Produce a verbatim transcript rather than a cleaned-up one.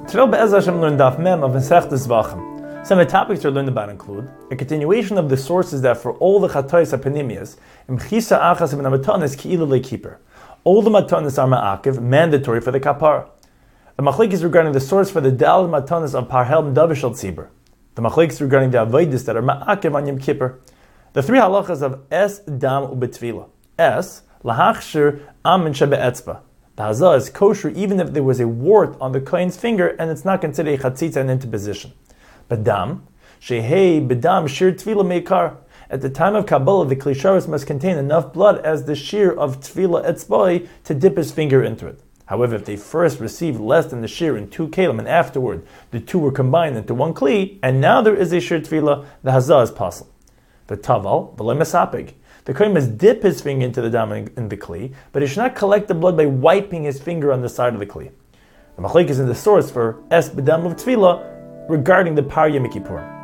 Today, Be'ez Hashem, learn Daf Mem of Masechtas Zvachim. Some of the topics we're learning about include a continuation of the sources that for all the Chatois Apanimias, Mchisa Achas Ibn Amatanis Ki'ilu Le'Kiper. All the Matanis are Ma'akiv, mandatory for the Kapar. The Machlek is regarding the source for the Dal Matanis of Parhel Davishal Tzibur. The Machlek is regarding the Avoidis that are Ma'akiv on Yom Kippur. The three halachas of Es, Dam, Ubetvila. Es, Lahachshir, Amin Shebe'etzba. The hazah is kosher even if there was a wart on the kohen's finger and it's not considered a chatzitza and into position. But dam, shehei bedam shir tvila meikar. At the time of Kabbalah, the klisharis must contain enough blood as the shear of tvila etzboi to dip his finger into it. However, if they first received less than the shear in two kalim and afterward the two were combined into one kli, and now there is a shear tvila, the hazah is possible. The taval, v'lo mesapig. The kohen must dip his finger into the dam in the kli, but he should not collect the blood by wiping his finger on the side of the kli. The machlek is in the source for es b'dam of tefillah regarding the par Yom Kippur.